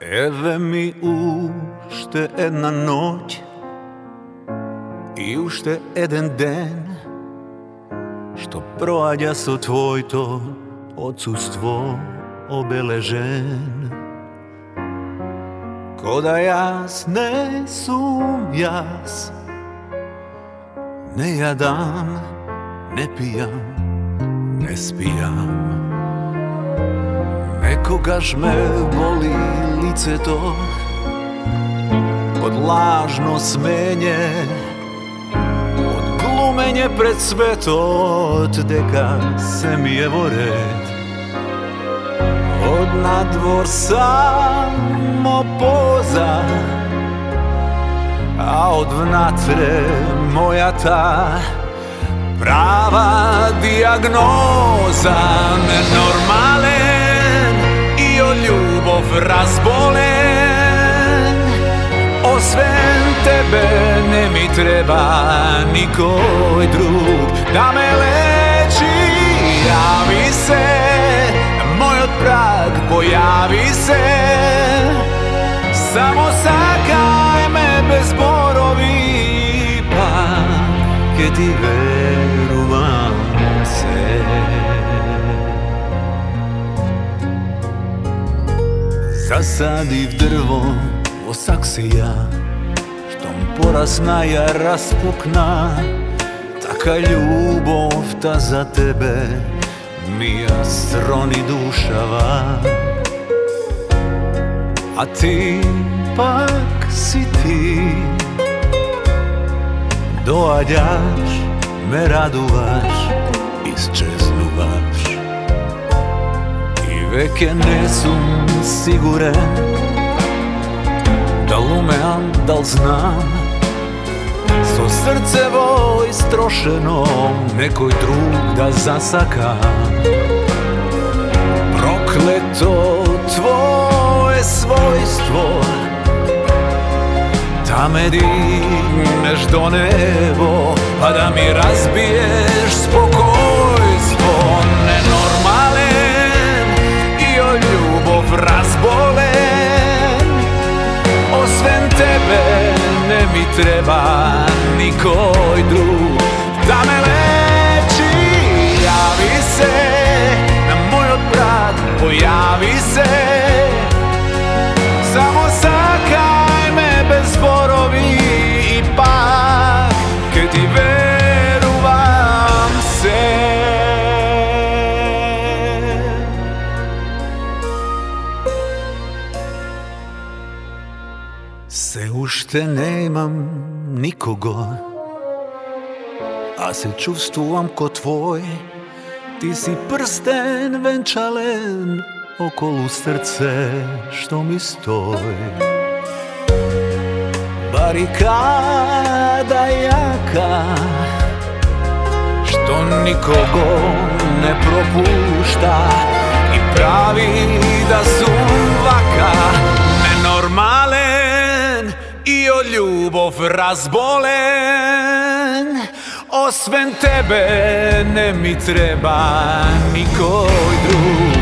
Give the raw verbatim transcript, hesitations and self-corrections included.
Еве ми уште една ноќ и уште еден ден што проаѓа со твоето отсуство обележен. Ко да јас не сум јас, не јадам, не пијам, не спијам. Некогаш ме боли лицето од лажно смење, од глумење пред светот дека се ми е во ред. Од надвор само поза, а од внатре мојата права диагноза. Ненормален и од љубов разболен. Освен тебе не ми треба никој друг да ме лечи. Јави се, мојот праг појави се. Само сакај ме без зборови, па ке ти верувам се. Засадив дрво во саксија, штом порасна ја распукна. Така љубовта за тебе ми ја срони душава. А ти пак си ти, доаѓаш, ме радуваш, исчезнуваш. И веќе не сум сигурен дал умеам, дал знам. Со срцево истрошено некој друг да засакам. Проклето твое својство, да ме дигнеш до небо, а да ми разбиеш спокојство. Ненормален и од љубов разболен. Освен тебе не ми треба никој друг да ме лечи. Јави се, на мојот праг појави се. Само сакај ме без зборови и пак ке ти верувам се. Се уште немам никого, а се чувствувам ко твој. Ти си прстен венчален околу срце што ми стои. Барикада јака што никого не пропушта и прави да сум вака. Ненормален и од љубов разболен. Освен тебе не ми треба никој друг